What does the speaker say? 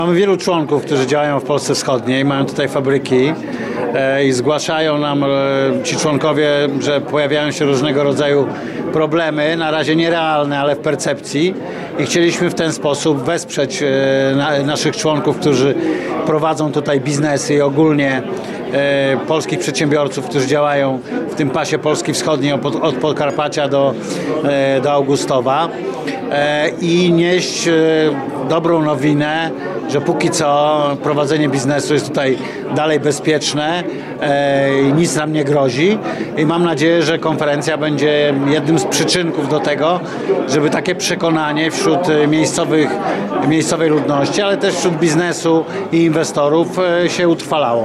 Mamy wielu członków, którzy działają w Polsce Wschodniej, mają tutaj fabryki i zgłaszają nam ci członkowie, że pojawiają się różnego rodzaju problemy, na razie nierealne, ale w percepcji, i chcieliśmy w ten sposób wesprzeć naszych członków, którzy prowadzą tutaj biznesy i ogólnie polskich przedsiębiorców, którzy działają w tym pasie Polski Wschodniej od Podkarpacia do Augustowa, i nieść dobrą nowinę, że póki co prowadzenie biznesu jest tutaj dalej bezpieczne i nic nam nie grozi, i mam nadzieję, że konferencja będzie jednym z przyczynków do tego, żeby takie przekonanie wśród miejscowej ludności, ale też wśród biznesu i inwestorów się utrwalało.